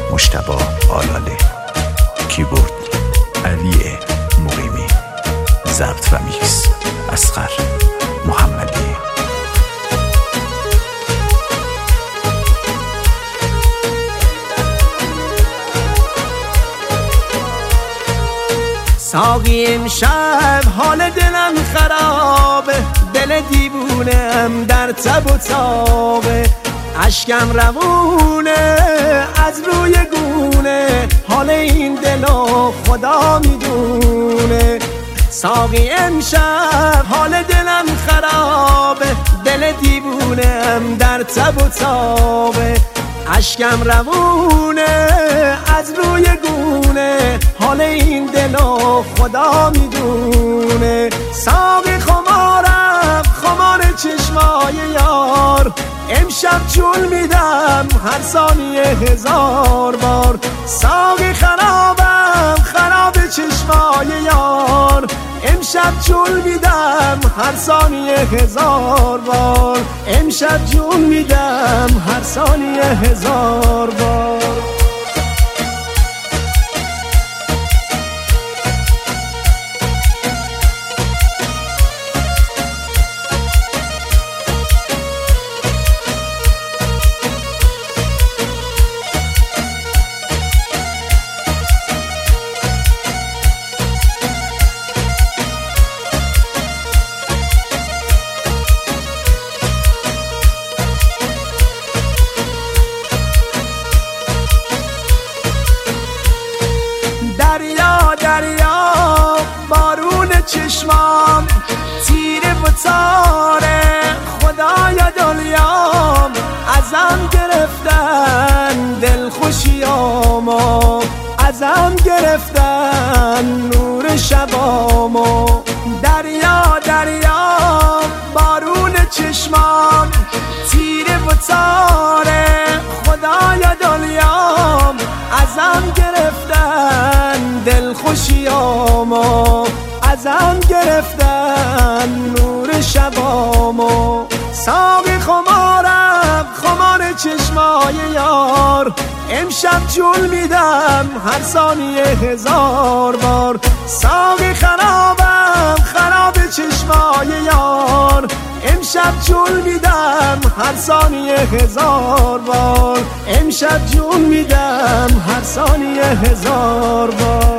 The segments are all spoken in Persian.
مجتبی آلاله، کیبورد علی مقیمی، ضبط و میکس اصغر محمدی. ساقی امشب حال دلم خرابه، دل دیوونم در تب و تابه، اشکم روونه از روی گونه، حال این دلو خدا میدونه. ساقی امشب حال دلم خرابه، دل دیوونم در تب و تابه، اشکم روونه از روی گونه، حال این دلو خدا میدونه. ساقی خمارم خمار چشمای یار، امشب جون میدم هر ثانیه 1000 بار. ساقی خرابم خراب چشمای یار، امشب جون میدم هر ثانیه 1000 بار. امشب جون میدم هر ثانیه 1000 بار. دریا دریا بارون چشمام، تیره و تاره خدایا دلیام، ازم گرفتن دلخوشیامو، ازم گرفتن نور شبامو. دریا دریا بارون چشمام، تیره و تاره خدایا دلیام، ازم گرفتن دلخوشیامو، ازم گرفتن نور شبامو. ساقی خمارم خمار چشمای یار، امشب جون میدم هر ثانیه 1000 بار. ساقی خرابم خراب چشمای یار، امشب جون میدم هر ثانیه 1000 بار. امشب جون میدم هر ثانیه 1000 بار.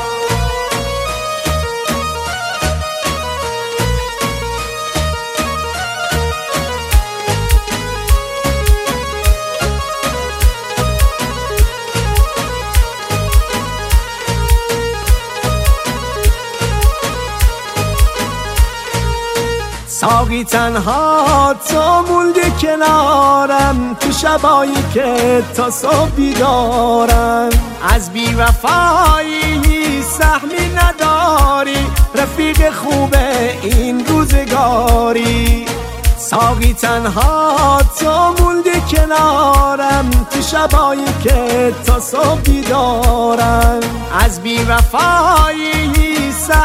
ساقی تنها تو موندی کنارم، تو شبایی که تا صبح بیدارم، از بی وفایی سهمی نداری، رفیق خوب این روزگاری. ساقی تنها تو موندی کنارم، تو شبایی که تا صبح بیدارم، از بی وفایی